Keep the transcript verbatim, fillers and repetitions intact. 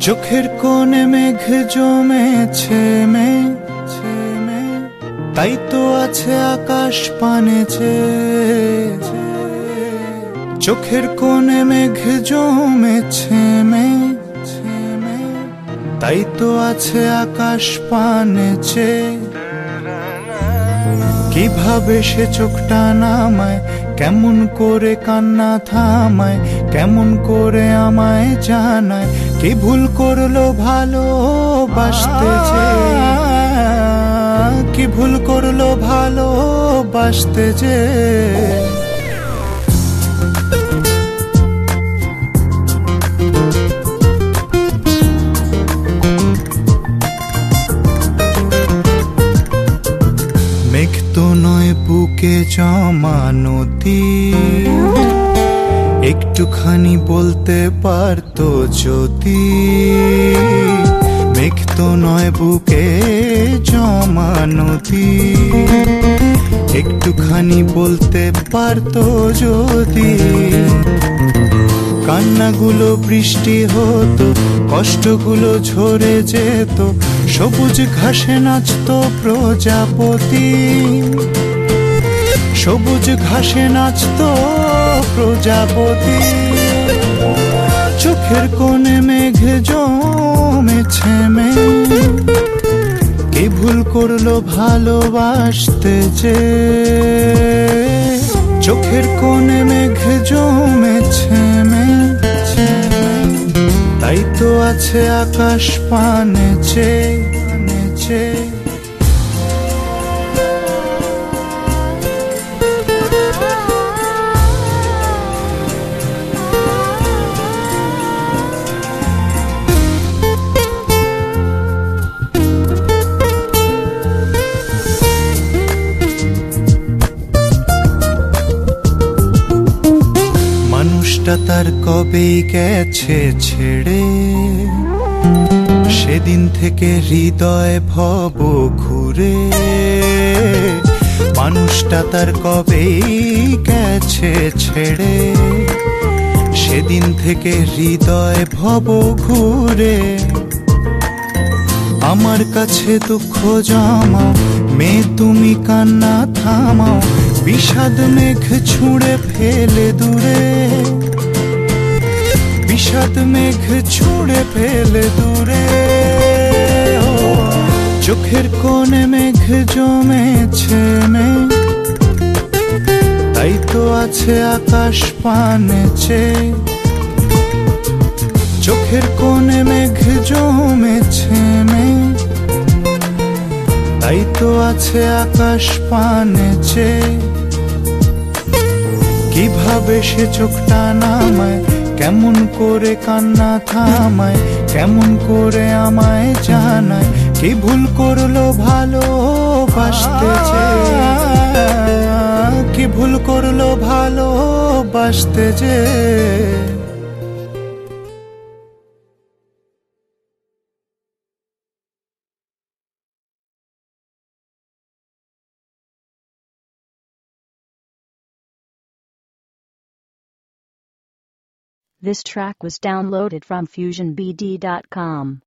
চোখের কোণে মেঘ জমেছে মেছে মে, তাই তো আছে আকাশ পানে চেয়ে। চোখের কোণে মেঘ জমেছে মেছে মে, তাই তো আছে আকাশ পানে চেয়ে। কিভাবে সে চোখটা নামায়, কেমন করে কান্না থামায়, কেমন করে আমায় জানায় কি ভুল করলো ভালোবাসতে যে, কি ভুল করলো ভালোবাসতে যে। মেঘ তো নয় বুকে জমা নদী, একটুখানি বলতে পারতো যদি। মেঘ তো নয় বুকে জমা নদী, একটুখানি বলতে পারতো যদি। কান্নাগুলো বৃষ্টি হতো, কষ্টগুলো ঝরে যেত, সবুজ ঘাসে নাচতো প্রজাপতি। সবুজ ঘাসে নাচতো প্রজাপতি। চোখের কোণে মেঘ জমেছে মে, কে ভুল করলো ভালোবাসতে যে। চোখের কোণে মেঘ জমেছে মেছে মে, তাই তো আছে আকাশ পানে চেয়ে চেয়ে। মানুষটা তার কবেই গেছে ছেড়ে, সেদিন থেকে হৃদয় ভব ঘুরে। মানুষটা তার কবেই গেছে ছেড়ে, সেদিন থেকে হৃদয় ভব ঘুরে। আমার কাছে দুঃখ জমাও, মেয়ে তুমি কান্না থামাও, বিষাদ মেঘ ছুঁড়ে ফেলে দূরে। বিষাদ মেঘ ছুঁড়ে ফেলে দূরে। চোখের কোণে মেঘ জমেছে মে, তাই তো আছে আকাশ পানে চেয়ে। চোখের কোণে মেঘ জমেছে মে, তাই তো আছে আকাশ পানে চেয়ে। কিভাবে সে চোখটা নামায়, কেমন করে কান্না থামায়, কেমন করে আমায় জানায় কি ভুল করলো ভালোবাসতে যে। কি ভুল করলো ভালোবাসতে যে। This track was downloaded from fusion b d dot com.